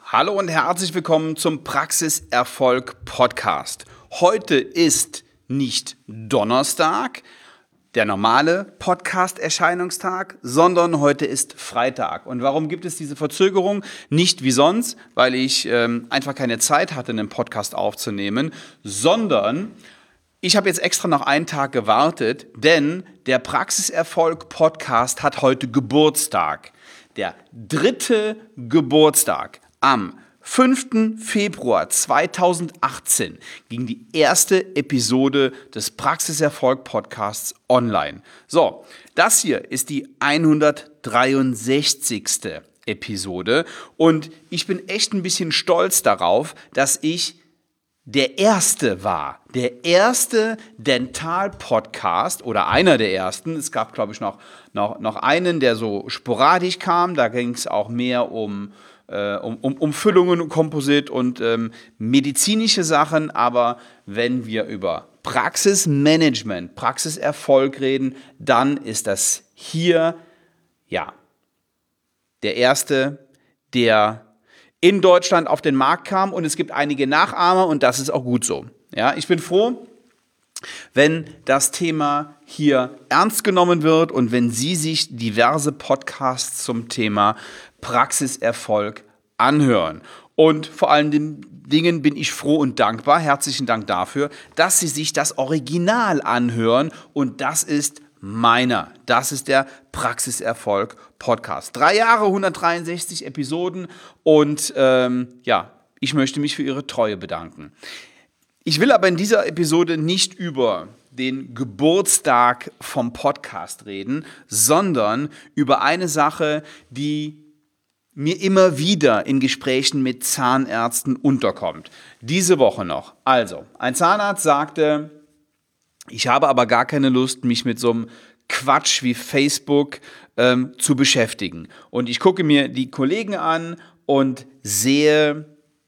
Hallo und herzlich willkommen zum Praxiserfolg Podcast. Heute ist nicht Donnerstag, der normale Podcast-Erscheinungstag, sondern heute ist Freitag. Und warum gibt es diese Verzögerung? Nicht wie sonst, weil ich einfach keine Zeit hatte, einen Podcast aufzunehmen, sondern ich habe jetzt extra noch einen Tag gewartet, denn der Praxiserfolg Podcast hat heute Geburtstag. Der 3. Geburtstag. Am 5. Februar 2018 ging die erste Episode des Praxiserfolg Podcasts online. So, das hier ist die 163. Episode und ich bin echt ein bisschen stolz darauf, dass ich der erste Dental-Podcast oder einer der ersten. Es gab, glaube ich, noch einen, der so sporadisch kam. Da ging es auch mehr um Füllungen und Komposit und medizinische Sachen. Aber wenn wir über Praxismanagement, Praxiserfolg reden, dann ist das hier, ja, der erste, der in Deutschland auf den Markt kam, und es gibt einige Nachahmer und das ist auch gut so. Ja, ich bin froh, wenn das Thema hier ernst genommen wird und wenn Sie sich diverse Podcasts zum Thema Praxiserfolg anhören. Und vor allen Dingen bin ich froh und dankbar, herzlichen Dank dafür, dass Sie sich das Original anhören, und das ist meiner. Das ist der Praxiserfolg Podcast. 3 Jahre, 163 Episoden und ich möchte mich für Ihre Treue bedanken. Ich will aber in dieser Episode nicht über den Geburtstag vom Podcast reden, sondern über eine Sache, die mir immer wieder in Gesprächen mit Zahnärzten unterkommt. Diese Woche noch. Also, ein Zahnarzt sagte: Ich habe aber gar keine Lust, mich mit so einem Quatsch wie Facebook zu beschäftigen. Und ich gucke mir die Kollegen an und sehe,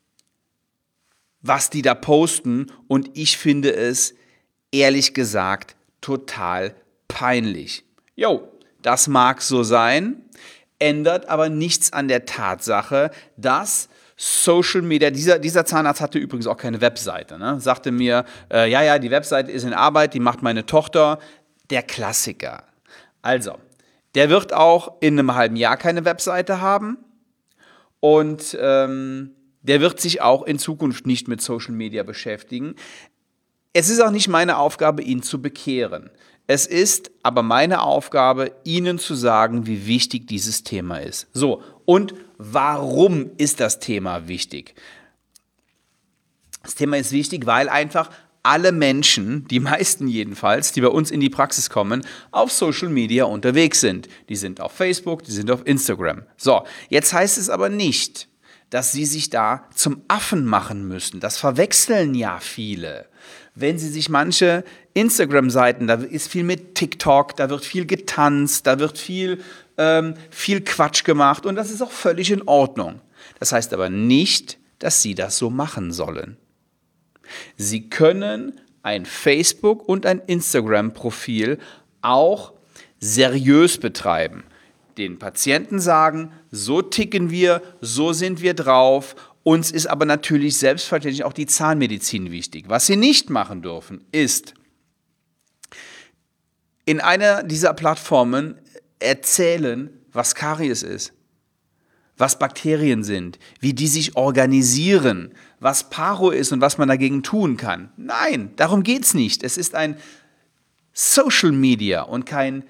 was die da posten, und ich finde es, ehrlich gesagt, total peinlich. Jo, das mag so sein, ändert aber nichts an der Tatsache, dass Social Media, dieser Zahnarzt hatte übrigens auch keine Webseite, ne? Sagte mir, die Webseite ist in Arbeit, die macht meine Tochter. Der Klassiker. Also, der wird auch in einem halben Jahr keine Webseite haben, und der wird sich auch in Zukunft nicht mit Social Media beschäftigen. Es ist auch nicht meine Aufgabe, ihn zu bekehren. Es ist aber meine Aufgabe, Ihnen zu sagen, wie wichtig dieses Thema ist. So, und warum ist das Thema wichtig? Das Thema ist wichtig, weil einfach alle Menschen, die meisten jedenfalls, die bei uns in die Praxis kommen, auf Social Media unterwegs sind. Die sind auf Facebook, die sind auf Instagram. So, jetzt heißt es aber nicht, dass Sie sich da zum Affen machen müssen. Das verwechseln ja viele. Wenn Sie sich manche Instagram-Seiten, da ist viel mit TikTok, da wird viel getanzt, da wird viel Quatsch gemacht, und das ist auch völlig in Ordnung. Das heißt aber nicht, dass Sie das so machen sollen. Sie können ein Facebook- und ein Instagram-Profil auch seriös betreiben. Den Patienten sagen: So ticken wir, so sind wir drauf. Uns ist aber natürlich selbstverständlich auch die Zahnmedizin wichtig. Was Sie nicht machen dürfen, ist in einer dieser Plattformen erzählen, was Karies ist, was Bakterien sind, wie die sich organisieren, was Paro ist und was man dagegen tun kann. Nein, darum geht es nicht. Es ist ein Social Media und kein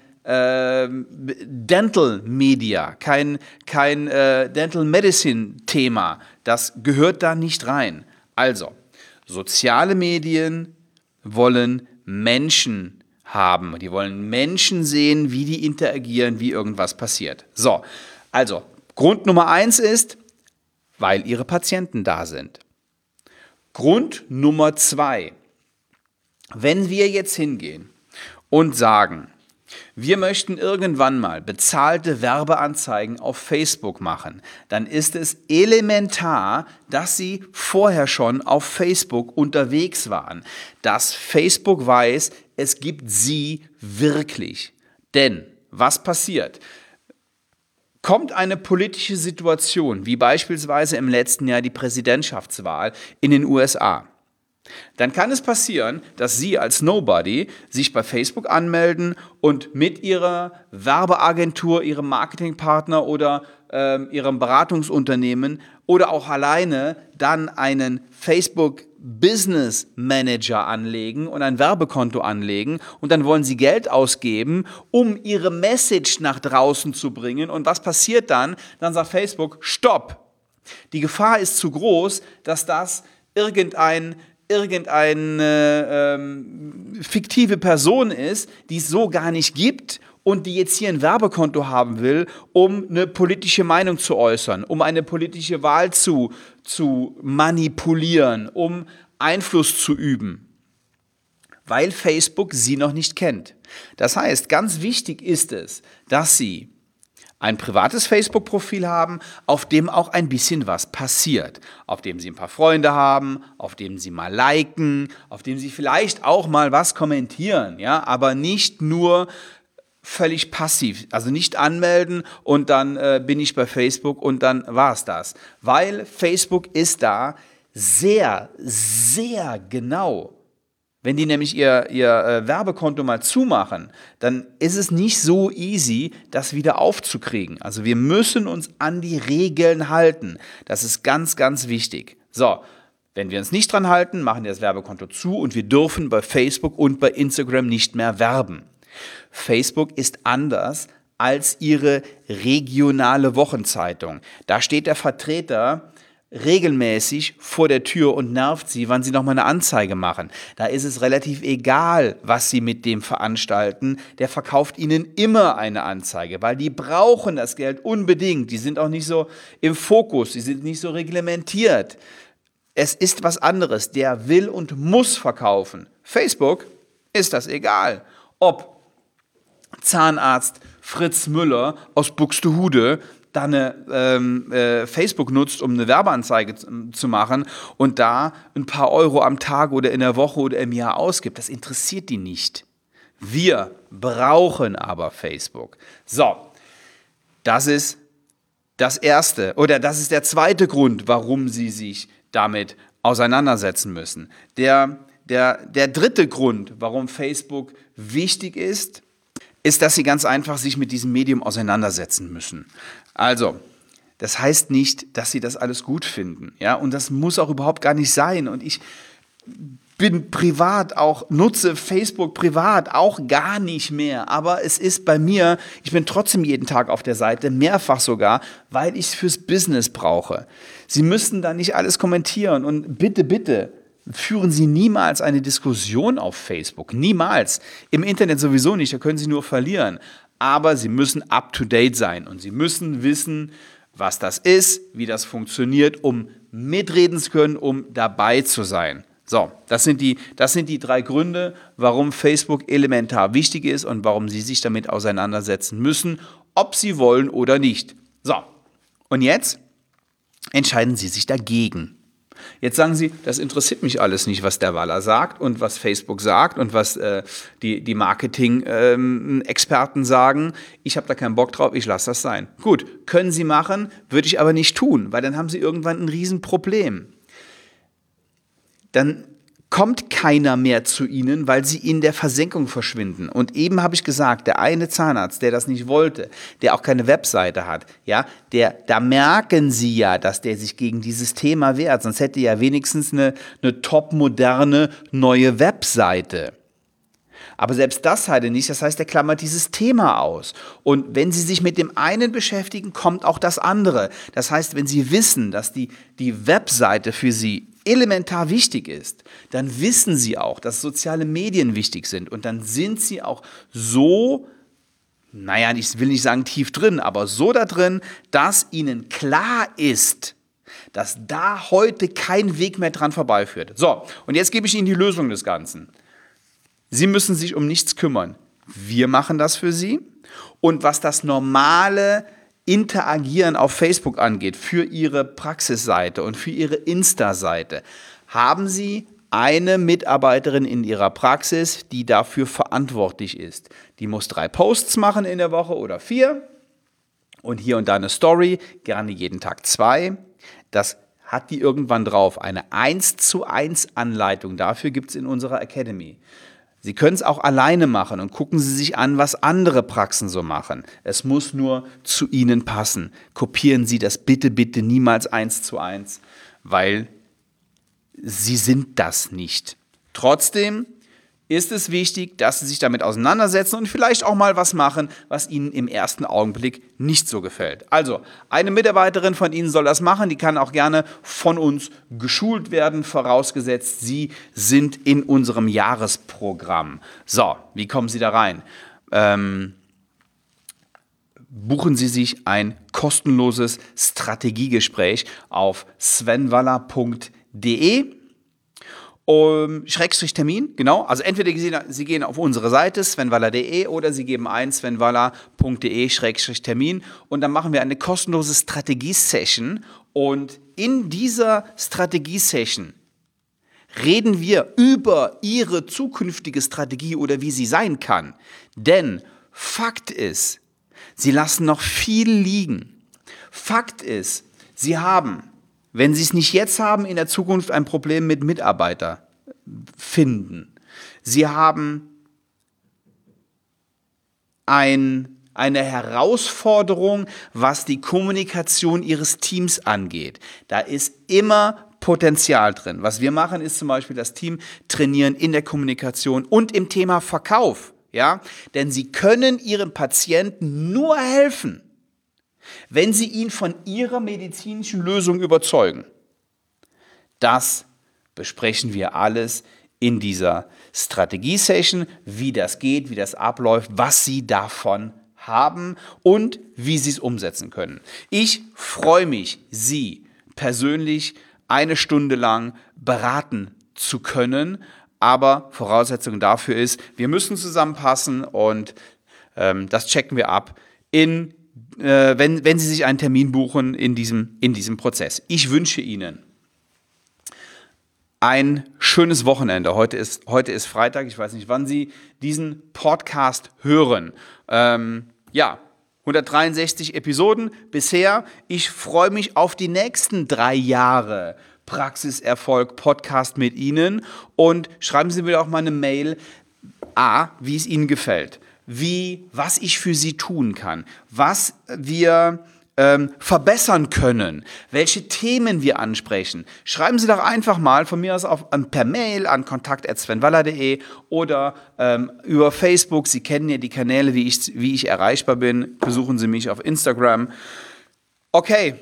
Dental Media, kein Dental Medicine Thema. Das gehört da nicht rein. Also, soziale Medien wollen Menschen haben. Die wollen Menschen sehen, wie die interagieren, wie irgendwas passiert. So, also, Grund Nummer 1 ist, weil Ihre Patienten da sind. Grund Nummer 2, wenn wir jetzt hingehen und sagen, wir möchten irgendwann mal bezahlte Werbeanzeigen auf Facebook machen, dann ist es elementar, dass Sie vorher schon auf Facebook unterwegs waren, dass Facebook weiß, es gibt Sie wirklich. Denn was passiert? Kommt eine politische Situation, wie beispielsweise im letzten Jahr die Präsidentschaftswahl in den USA, dann kann es passieren, dass Sie als Nobody sich bei Facebook anmelden und mit Ihrer Werbeagentur, Ihrem Marketingpartner oder Ihrem Beratungsunternehmen oder auch alleine dann einen Facebook Business Manager anlegen und ein Werbekonto anlegen und dann wollen Sie Geld ausgeben, um Ihre Message nach draußen zu bringen. Und was passiert dann? Dann sagt Facebook, stopp! Die Gefahr ist zu groß, dass das irgendeine fiktive Person ist, die es so gar nicht gibt und die jetzt hier ein Werbekonto haben will, um eine politische Meinung zu äußern, um eine politische Wahl zu manipulieren, um Einfluss zu üben, weil Facebook sie noch nicht kennt. Das heißt, ganz wichtig ist es, dass Sie ein privates Facebook-Profil haben, auf dem auch ein bisschen was passiert, auf dem Sie ein paar Freunde haben, auf dem Sie mal liken, auf dem Sie vielleicht auch mal was kommentieren, ja, aber nicht nur völlig passiv, also nicht anmelden und dann bin ich bei Facebook und dann war es das, weil Facebook ist da sehr, sehr genau. Wenn die nämlich ihr Werbekonto mal zumachen, dann ist es nicht so easy, das wieder aufzukriegen. Also wir müssen uns an die Regeln halten. Das ist ganz, ganz wichtig. So, wenn wir uns nicht dran halten, machen wir das Werbekonto zu und wir dürfen bei Facebook und bei Instagram nicht mehr werben. Facebook ist anders als Ihre regionale Wochenzeitung. Da steht der Vertreter regelmäßig vor der Tür und nervt Sie, wann Sie nochmal eine Anzeige machen. Da ist es relativ egal, was Sie mit dem veranstalten. Der verkauft Ihnen immer eine Anzeige, weil die brauchen das Geld unbedingt. Die sind auch nicht so im Fokus, die sind nicht so reglementiert. Es ist was anderes. Der will und muss verkaufen. Facebook ist das egal. Ob Zahnarzt Fritz Müller aus Buxtehude dann Facebook nutzt, um eine Werbeanzeige zu machen und da ein paar Euro am Tag oder in der Woche oder im Jahr ausgibt, das interessiert die nicht. Wir brauchen aber Facebook. So, das ist das erste oder das ist der zweite Grund, warum Sie sich damit auseinandersetzen müssen. Der dritte Grund, warum Facebook wichtig ist, dass Sie ganz einfach sich mit diesem Medium auseinandersetzen müssen. Also, das heißt nicht, dass Sie das alles gut finden, ja, und das muss auch überhaupt gar nicht sein. Und ich bin privat auch, nutze Facebook privat auch gar nicht mehr, aber es ist bei mir, ich bin trotzdem jeden Tag auf der Seite, mehrfach sogar, weil ich es fürs Business brauche. Sie müssen da nicht alles kommentieren und bitte, bitte, führen Sie niemals eine Diskussion auf Facebook, niemals. Im Internet sowieso nicht, da können Sie nur verlieren. Aber Sie müssen up-to-date sein und Sie müssen wissen, was das ist, wie das funktioniert, um mitreden zu können, um dabei zu sein. So, das sind die 3 Gründe, warum Facebook elementar wichtig ist und warum Sie sich damit auseinandersetzen müssen, ob Sie wollen oder nicht. So, und jetzt entscheiden Sie sich dagegen. Jetzt sagen Sie, das interessiert mich alles nicht, was der Waller sagt und was Facebook sagt und was die Marketing-Experten sagen. Ich habe da keinen Bock drauf, ich lasse das sein. Gut, können Sie machen, würde ich aber nicht tun, weil dann haben Sie irgendwann ein Riesenproblem. Dann kommt keiner mehr zu Ihnen, weil Sie in der Versenkung verschwinden. Und eben habe ich gesagt, der eine Zahnarzt, der das nicht wollte, der auch keine Webseite hat, ja, da merken Sie ja, dass der sich gegen dieses Thema wehrt. Sonst hätte er ja wenigstens eine top-moderne neue Webseite. Aber selbst das hat er nicht, das heißt, er klammert dieses Thema aus. Und wenn Sie sich mit dem einen beschäftigen, kommt auch das andere. Das heißt, wenn Sie wissen, dass die Webseite für Sie elementar wichtig ist, dann wissen Sie auch, dass soziale Medien wichtig sind und dann sind Sie auch so, naja, ich will nicht sagen tief drin, aber so da drin, dass Ihnen klar ist, dass da heute kein Weg mehr dran vorbeiführt. So, und jetzt gebe ich Ihnen die Lösung des Ganzen. Sie müssen sich um nichts kümmern. Wir machen das für Sie. Und was das normale Interagieren auf Facebook angeht, für Ihre Praxisseite und für Ihre Insta-Seite, haben Sie eine Mitarbeiterin in Ihrer Praxis, die dafür verantwortlich ist. Die muss 3 Posts machen in der Woche oder 4 und hier und da eine Story, gerne jeden Tag 2. Das hat die irgendwann drauf. Eine 1:1 Anleitung dafür gibt es in unserer Academy. Sie können es auch alleine machen und gucken Sie sich an, was andere Praxen so machen. Es muss nur zu Ihnen passen. Kopieren Sie das bitte, bitte niemals 1:1, weil Sie sind das nicht. Trotzdem ist es wichtig, dass Sie sich damit auseinandersetzen und vielleicht auch mal was machen, was Ihnen im ersten Augenblick nicht so gefällt. Also, eine Mitarbeiterin von Ihnen soll das machen, die kann auch gerne von uns geschult werden, vorausgesetzt, Sie sind in unserem Jahresprogramm. So, wie kommen Sie da rein? Buchen Sie sich ein kostenloses Strategiegespräch auf svenwaller.de. Schrägstrich-Termin, genau. Also entweder Sie gehen auf unsere Seite svenwaller.de oder Sie geben ein svenwaller.de/Termin und dann machen wir eine kostenlose Strategie-Session und in dieser Strategie-Session reden wir über Ihre zukünftige Strategie oder wie sie sein kann. Denn Fakt ist, Sie lassen noch viel liegen. Fakt ist, Sie haben, wenn Sie es nicht jetzt haben, in der Zukunft ein Problem mit Mitarbeiter finden. Sie haben eine Herausforderung, was die Kommunikation Ihres Teams angeht. Da ist immer Potenzial drin. Was wir machen, ist zum Beispiel das Team trainieren in der Kommunikation und im Thema Verkauf. Ja? Denn Sie können Ihren Patienten nur helfen, wenn Sie ihn von Ihrer medizinischen Lösung überzeugen. Das besprechen wir alles in dieser Strategie-Session, wie das geht, wie das abläuft, was Sie davon haben und wie Sie es umsetzen können. Ich freue mich, Sie persönlich 1 Stunde lang beraten zu können, aber Voraussetzung dafür ist, wir müssen zusammenpassen und das checken wir ab, wenn Sie sich einen Termin buchen in diesem Prozess. Ich wünsche Ihnen ein schönes Wochenende. Heute ist Freitag, ich weiß nicht, wann Sie diesen Podcast hören. 163 Episoden bisher. Ich freue mich auf die nächsten 3 Jahre Praxiserfolg Podcast mit Ihnen und schreiben Sie mir auch mal eine Mail, wie es Ihnen gefällt, was ich für Sie tun kann, was wir verbessern können, welche Themen wir ansprechen. Schreiben Sie doch einfach mal von mir aus per Mail an kontakt@svenwaller.de oder über Facebook. Sie kennen ja die Kanäle, wie ich erreichbar bin. Besuchen Sie mich auf Instagram. Okay,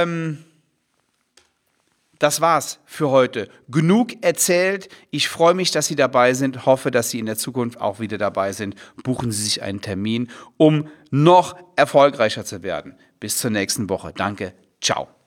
das war's für heute. Genug erzählt. Ich freue mich, dass Sie dabei sind. Hoffe, dass Sie in der Zukunft auch wieder dabei sind. Buchen Sie sich einen Termin, um noch erfolgreicher zu werden. Bis zur nächsten Woche. Danke. Ciao.